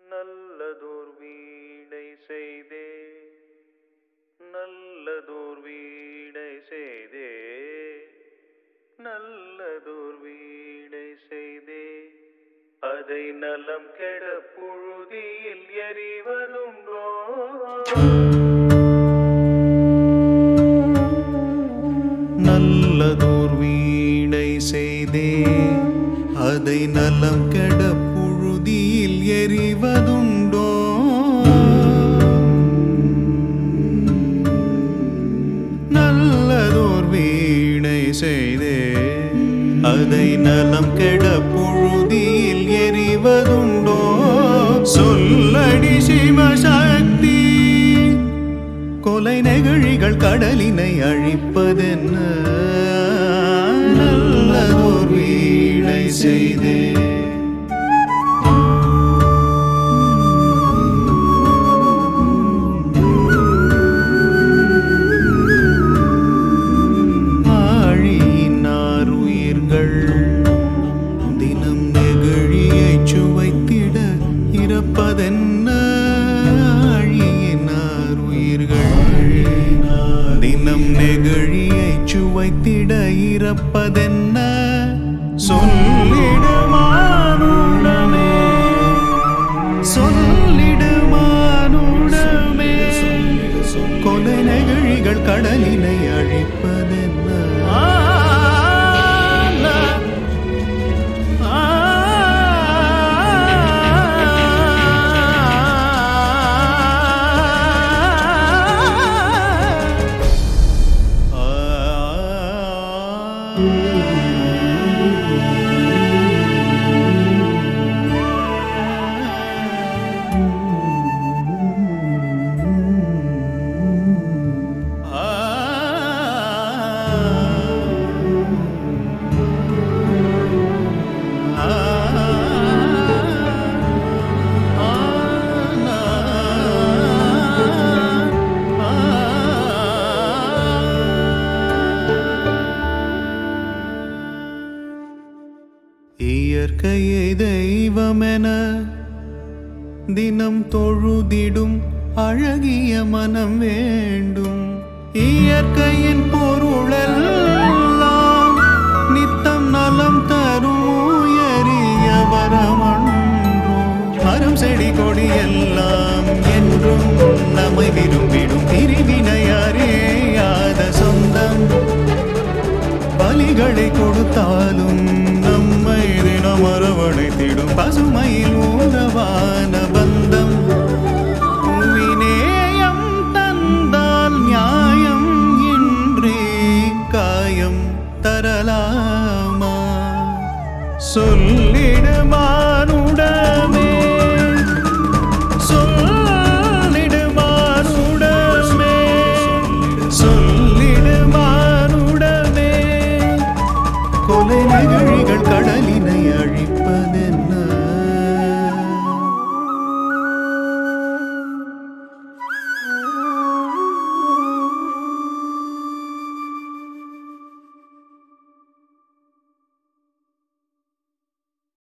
நல்லதோர் வீணை செய்தே, நல்லதோர் வீணை செய்தே, நல்லதோர் வீணை செய்தே, அதை நலம் கெட புழுதியில் எறிவதுண்டோ? நல்லதோர் வீணை செய்தே, அதை நலம் கெட புழுதியில் எறிவதுண்டோ? நல்லதோர் வீணை செய்தே, அதை நலம் கெட புழுதியில் எறிவதுண்டோ? சொல்லடி சிவசக்தி, கொலை நெகிழிகள் கடலினை அழிப்பதென்ன? நல்லதோர் வீணை செய்தே. ஆழியினாருயிர்கள் தினம் நெகிழியை சுவைத்திட இறப்பதென்ன? தினம் நெகிழியை சுவைத்திட இறப்பதென்ன? சொல்லிடுமானுடமே, சொல்லிடுமானுடமே, கொலை நெகிழிகள் கடலினை அழிப்பதென்ன? இயற்கையை தெய்வமென தினம் தொழுதிடும் அழகிய மனம் வேண்டும். இயற்கையின் பொருளெல்லாம் நித்தம் நலம் தரும் உயரிய வரமன்றோ? மரம் செடி கொடி எல்லாம் என்றும் நம்மை விரும்பிடும் பிரிவினையாத சொந்தம். பலிகளை கொடுத்தாலும் நம்மை தினம் அரவணைத்திடும் பசுமையில் உறவான பந்தம். விநேயம் தந்தால் நியாயம் என்றே காயம் தரலாமா? சொல்லிடுமா